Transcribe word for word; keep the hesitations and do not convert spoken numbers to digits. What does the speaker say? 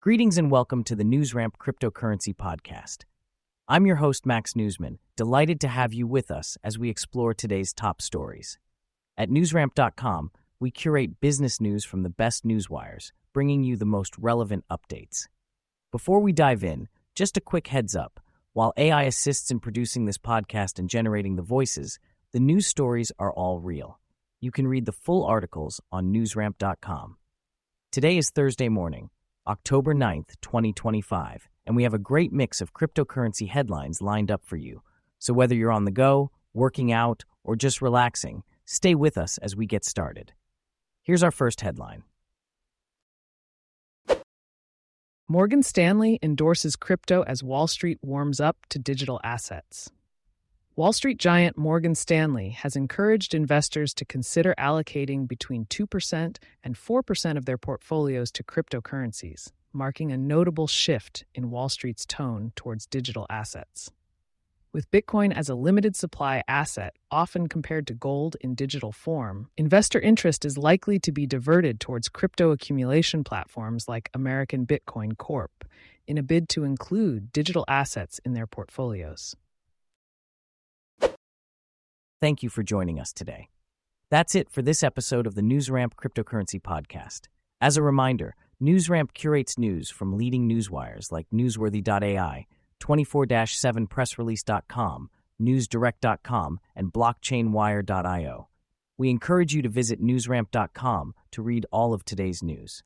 Greetings and welcome to the NewsRamp Cryptocurrency Podcast. I'm your host, Max Newsman, delighted to have you with us as we explore today's top stories. At newsramp dot com, we curate business news from the best newswires, bringing you the most relevant updates. Before we dive in, just a quick heads up. While A I assists in producing this podcast and generating the voices, the news stories are all real. You can read the full articles on newsramp dot com. Today is Thursday morning, October ninth, twenty twenty-five, and we have a great mix of cryptocurrency headlines lined up for you. So whether you're on the go, working out, or just relaxing, stay with us as we get started. Here's our first headline. Morgan Stanley endorses crypto as Wall Street warms up to digital assets. Wall Street giant Morgan Stanley has encouraged investors to consider allocating between two percent and four percent of their portfolios to cryptocurrencies, marking a notable shift in Wall Street's tone towards digital assets. With Bitcoin as a limited supply asset, often compared to gold in digital form, investor interest is likely to be diverted towards crypto accumulation platforms like American Bitcoin Corp in a bid to include digital assets in their portfolios. Thank you for joining us today. That's it for this episode of the NewsRamp Cryptocurrency Podcast. As a reminder, NewsRamp curates news from leading newswires like newsworthy dot A I, twenty-four seven press release dot com, news direct dot com, and blockchain wire dot io. We encourage you to visit newsramp dot com to read all of today's news.